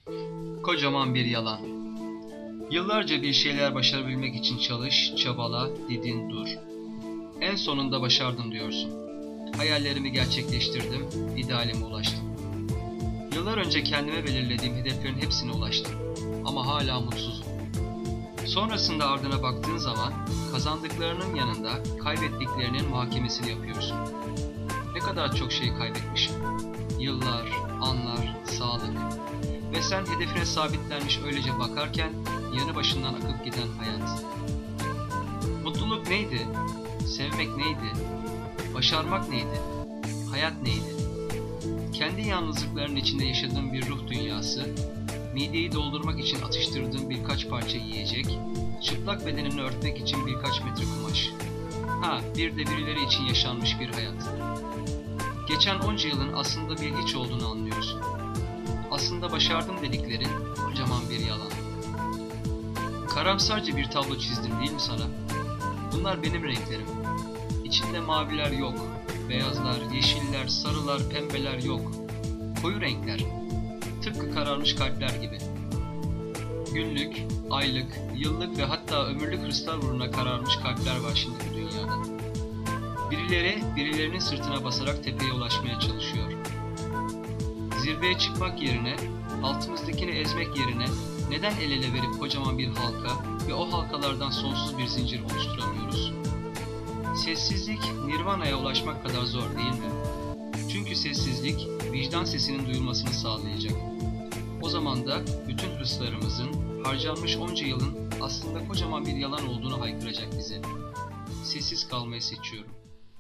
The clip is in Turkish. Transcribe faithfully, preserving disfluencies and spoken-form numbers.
Kocaman bir yalan. Yıllarca bir şeyler başarabilmek için çalış, çabala, didin, dur. En sonunda başardım diyorsun. Hayallerimi gerçekleştirdim, idealime ulaştım. Yıllar önce kendime belirlediğim hedeflerin hepsine ulaştım. Ama hala mutsuzum. Sonrasında ardına baktığın zaman kazandıklarının yanında kaybettiklerinin muhakemesini yapıyorsun. Ne kadar çok şey kaybetmişim. Yıllar, anlar, sağlık. Ve sen hedefine sabitlenmiş öylece bakarken yanı başından akıp giden hayat. Mutluluk neydi? Sevmek neydi? Başarmak neydi? Hayat neydi? Kendi yalnızlıklarının içinde yaşadığın bir ruh dünyası, mideyi doldurmak için atıştırdığın birkaç parça yiyecek, çıplak bedenini örtmek için birkaç metre kumaş. Ha, bir de birileri için yaşanmış bir hayat. Geçen onca yılın aslında bir hiç olduğunu anlıyorsun. Aslında başardım dediklerin kocaman bir yalan. Karamsarca bir tablo çizdim değil mi sana? Bunlar benim renklerim. İçinde maviler yok, beyazlar, yeşiller, sarılar, pembeler yok. Koyu renkler. Tıpkı kararmış kalpler gibi. Günlük, aylık, yıllık ve hatta ömürlük hırslar uğruna kararmış kalpler var şimdi bu dünyada. Birileri, birilerinin sırtına basarak tepeye ulaşmaya çalışıyor. Zirveye çıkmak yerine, altımızdakini ezmek yerine neden el ele verip kocaman bir halka ve o halkalardan sonsuz bir zincir oluşturamıyoruz? Sessizlik, Nirvana'ya ulaşmak kadar zor değil mi? Çünkü sessizlik, vicdan sesinin duyulmasını sağlayacak. O zaman da bütün hırslarımızın, harcanmış onca yılın aslında kocaman bir yalan olduğunu haykıracak bize. Sessiz kalmayı seçiyorum.